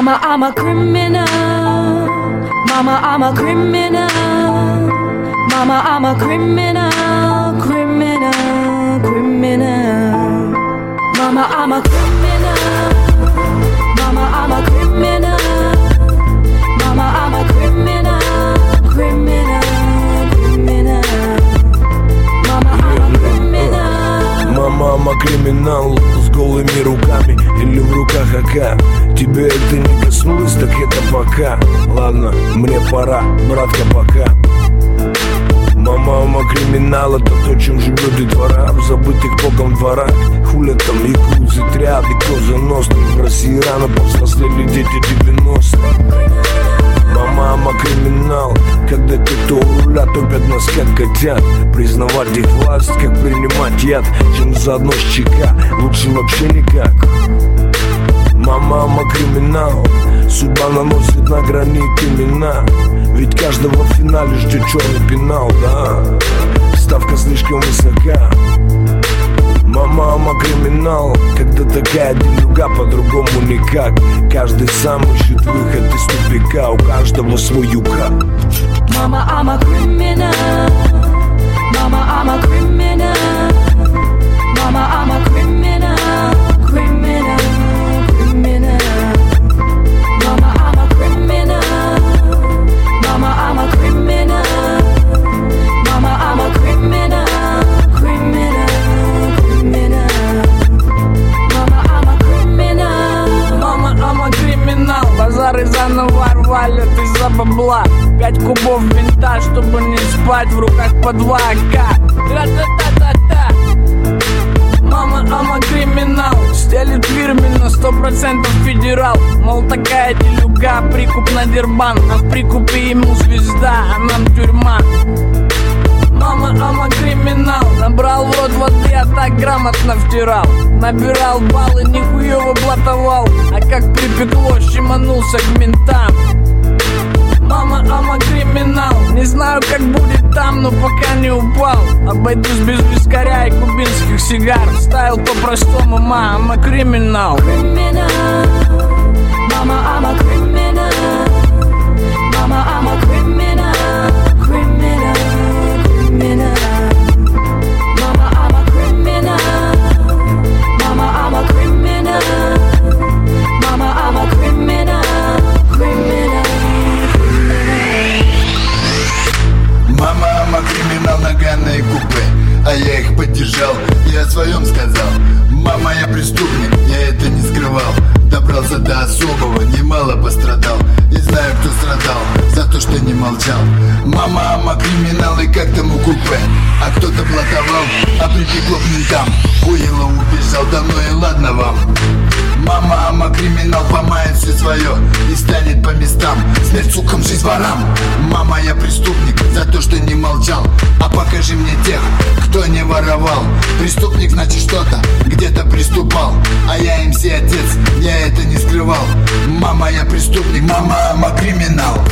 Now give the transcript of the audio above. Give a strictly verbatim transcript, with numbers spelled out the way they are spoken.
Mama, I'm a criminal. Mama, I'm a criminal. Mama, I'm a criminal, criminal, criminal. Mama, I'm a criminal. Mama, I'm a criminal. Mama, I'm a criminal, criminal, criminal. Mama, I'm a criminal. Мама, I'm a криминал с голыми руками или в руках АК. Тебе это не коснулось, так это пока. Ладно, мне пора, братка, пока. Мама, I'm a криминал, это то, чем живет детвора в забытых богом дворах. Хуля там якудзы, триады, коза ностры. В России рано повзрослели дети девяностых. Мама, I'm a криминал, когда те, кто у руля, топят нас как котят. Признавать их власть, как принимать яд, чем заодно с ЧК, лучше вообще никак. Мама, I'm a криминал, судьба наносит на гранит имена. Ведь каждого в финале ждет черный пенал, да. Ставка слишком высока. Мама, I'm a криминал, когда такая делюга, по-другому никак. Каждый сам ищет выход из тупика, у каждого свой юга. Mama, I'm a criminal. Mama, I'm a criminal. Mama, I'm a criminal, criminal, criminal. Mama, I'm a criminal. Mama, I'm a criminal. Mama, I'm a criminal, criminal, criminal. Mama, I'm a criminal. Мама, I'm a криминал. Базары заново рвали, ты за бабла. Пять кубов винта, чтобы не спать, в руках по два АК. Тра-та-та-та-та. Мама, I'm a криминал. Стелит фирменно, сто процентов федерал. Мол, такая делюга, прикуп на дербан. А в прикупе ему звезда, а нам тюрьма. Мама, I'm a криминал. Набрал в рот воды, а так грамотно втирал. Набирал баллы, нихуёво блатовал. А как припекло, щеманулся к ментам. Мама, I'm a криминал. Не знаю, как будет там, но пока не упал. Обойдусь без вискаря и кубинских сигар. Ставил по-простому, ма, I'm a криминал. Mama, I'm a criminal. Mama, I'm a criminal, criminal, criminal. Mama, I'm a criminal. Mama, I'm a criminal. Mama, I'm a criminal, criminal. Мама, I'm a криминал, наганые купе, а я их поддержал, я о своем сказал. Мама, я преступник, я это не скрывал. Добрался до особого, немало пострадал. Не знаю, кто страдал за то, что не молчал. Мама, I'm a криминал, и как тому купе. А кто-то блатовал, а припекло к ментам. Хуело убежал, давно и ладно вам. Мама, I'm a криминал, помает все свое и станет по местам. Смерть сукам, жизнь ворам. Мама, я преступник за то, что не молчал. А покажи мне тех, кто не воровал. Преступник значит что-то, где-то приступал. А я им все отец, я это не скрывал. Мама, я преступник, мама, I'm a криминал.